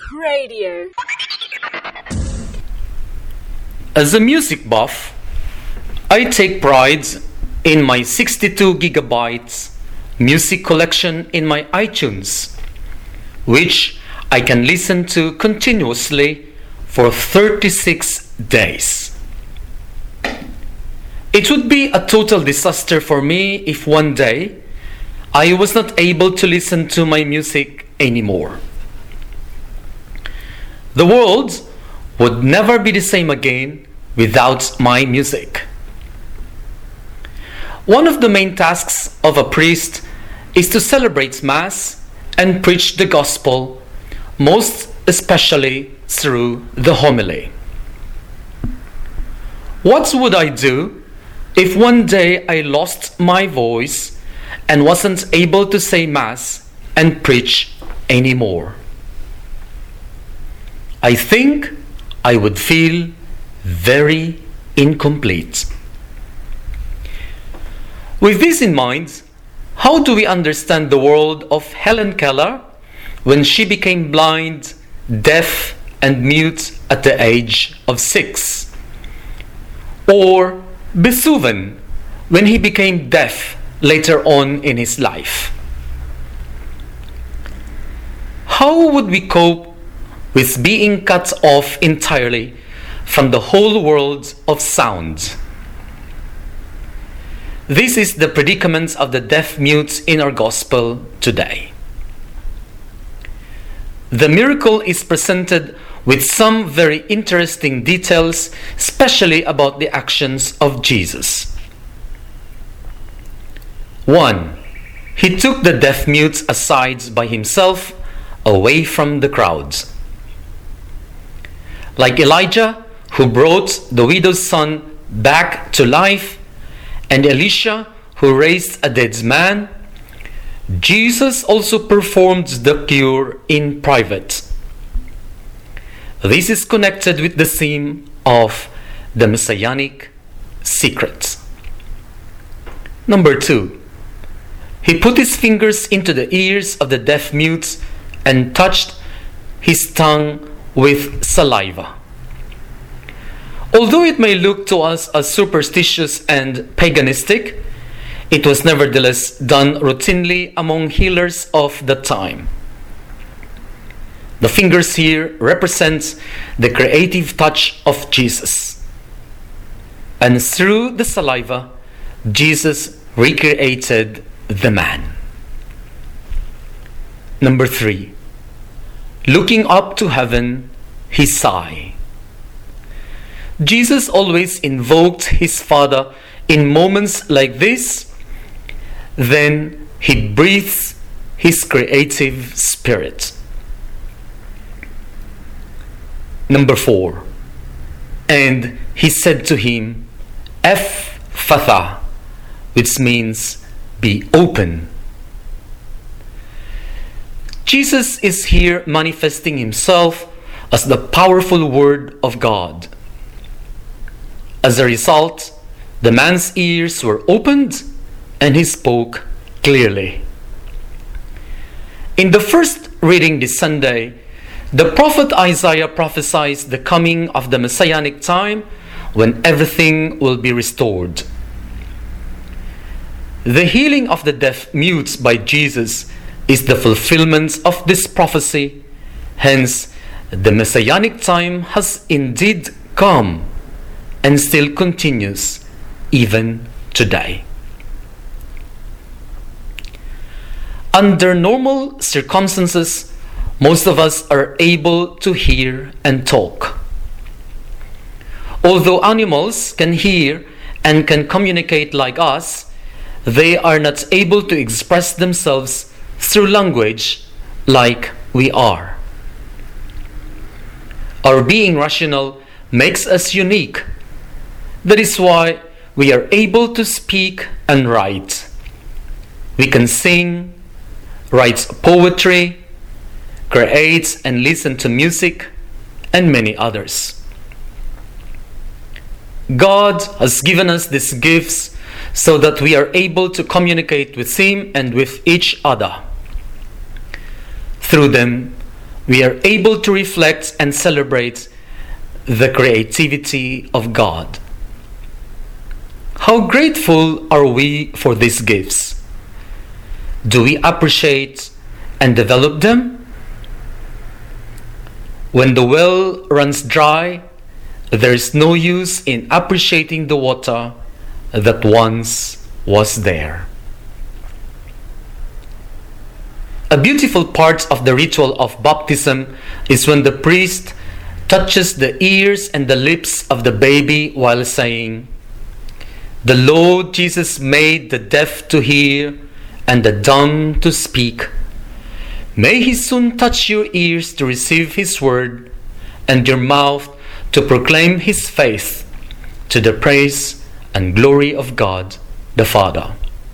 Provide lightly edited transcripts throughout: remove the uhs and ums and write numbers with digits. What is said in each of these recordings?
Radio. As a music buff, I take pride in my 62 gigabytes music collection in my iTunes, which I can listen to continuously for 36 days. It would be a total disaster for me if one day I was not able to listen to my music anymore. The world would never be the same again without my music. One of the main tasks of a priest is to celebrate Mass and preach the gospel, most especially through the homily. What would I do if one day I lost my voice and wasn't able to say Mass and preach anymore? I think I would feel very incomplete. With this in mind, how do we understand the world of Helen Keller when she became blind, deaf, and mute at the age of 6? Or Beethoven when he became deaf later on in his life? How would we cope with being cut off entirely from the whole world of sound? This is the predicament of the deaf-mute in our gospel today. The miracle is presented with some very interesting details, especially about the actions of Jesus. 1. He took the deaf-mute aside by himself, away from the crowds. Like Elijah, who brought the widow's son back to life, and Elisha, who raised a dead man, Jesus also performed the cure in private. This is connected with the theme of the Messianic secret. Number 2. He put his fingers into the ears of the deaf-mute and touched his tongue with saliva. Although it may look to us as superstitious and paganistic, it was nevertheless done routinely among healers of the time. The fingers here represent the creative touch of Jesus. And through the saliva, Jesus recreated the man. Number 3. Looking up to heaven, he sighed. Jesus always invoked his Father in moments like this. Then he breathes his creative spirit. Number 4. And he said to him, Ephphatha, which means be open. Jesus is here manifesting himself as the powerful Word of God. As a result, the man's ears were opened and he spoke clearly. In the first reading this Sunday, the prophet Isaiah prophesies the coming of the Messianic time when everything will be restored. The healing of the deaf-mutes by Jesus is the fulfillment of this prophecy. Hence, the Messianic time has indeed come and still continues even today. Under normal circumstances, most of us are able to hear and talk. Although animals can hear and can communicate like us, they are not able to express themselves through language like we are. Our being rational makes us unique. That is why we are able to speak and write. We can sing, write poetry, create and listen to music, and many others. God has given us these gifts so that we are able to communicate with Him and with each other. Through them, we are able to reflect and celebrate the creativity of God. How grateful are we for these gifts? Do we appreciate and develop them? When the well runs dry, there is no use in appreciating the water that once was there. A beautiful part of the ritual of baptism is when the priest touches the ears and the lips of the baby while saying, "The Lord Jesus made the deaf to hear and the dumb to speak. May He soon touch your ears to receive His word and your mouth to proclaim His faith, to the praise and glory of God the Father."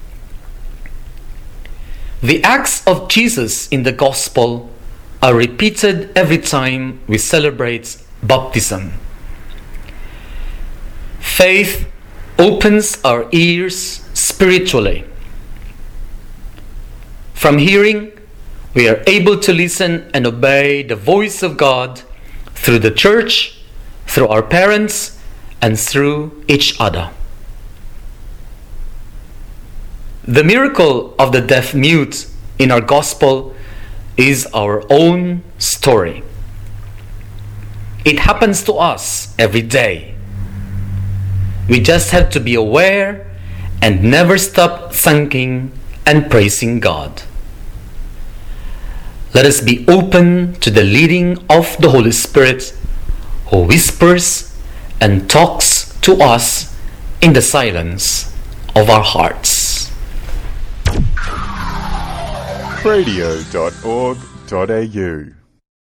The acts of Jesus in the Gospel are repeated every time we celebrate baptism. Faith opens our ears spiritually. From hearing, we are able to listen and obey the voice of God through the church, through our parents, and through each other. The miracle of the deaf mute in our gospel is our own story. It happens to us every day. We just have to be aware and never stop thanking and praising God. Let us be open to the leading of the Holy Spirit, who whispers and talks to us in the silence of our hearts. Radio.org.au